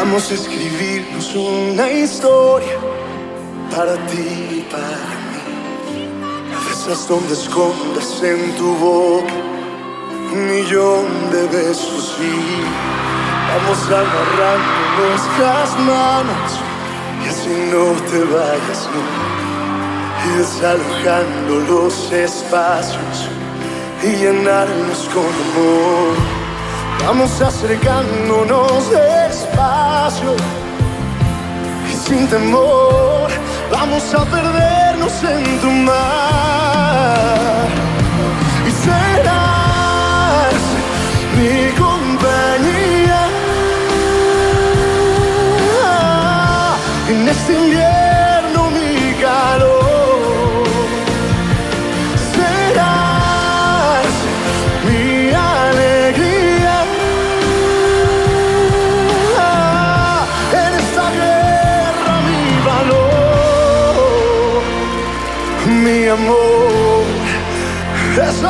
Vamos a escribirnos una historia para ti y para mí. De esas donde escondas en tu boca 1,000,000 de besos y vamos agarrándonos las manos y así no te vayas nunca. Y desalojando los espacios y llenarnos con amor. Vamos acercándonos despacio y sin temor. Vamos a perdernos en tu mar. Y serás mi compañía en este invierno, mi calor. Serás mi alegría en esta guerra, mi valor, mi amor. Eso.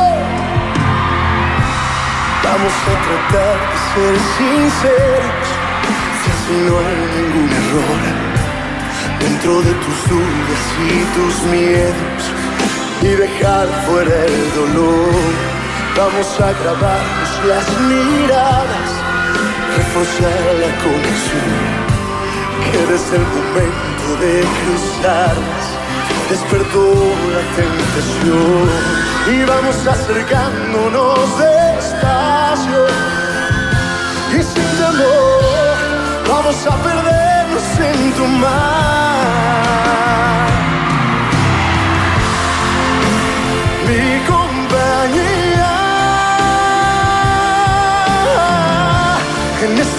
Vamos a tratar de ser sinceros, si así no hay ningún error. Dentro de tus dudas y tus miedos y dejar fuera el dolor. Vamos a grabarnos las miradas, reforzar la conexión, que desde el momento de cruzarlas despertó la tentación. Y vamos acercándonos despacio y sin temor. Vamos a perdernos en tu mar. Mi compañía en este